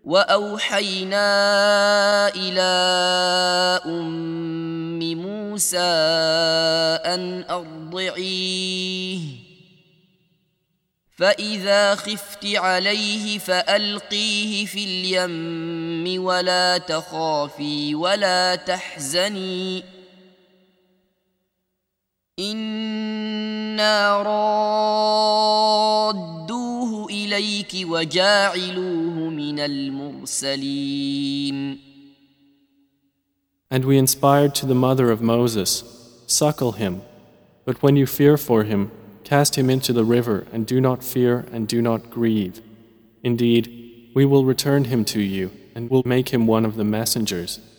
وأوحينا إلى أم موسى أن أرضعيه فإذا خفت عليه فألقيه في اليم ولا تخافي ولا تحزني إنا رادوه إليك وجاعلوه من المرسلين. And we inspired to the mother of Moses, suckle him, but when you fear for him, cast him into the river and do not fear and do not grieve. Indeed, we will return him to you and will make him one of the messengers.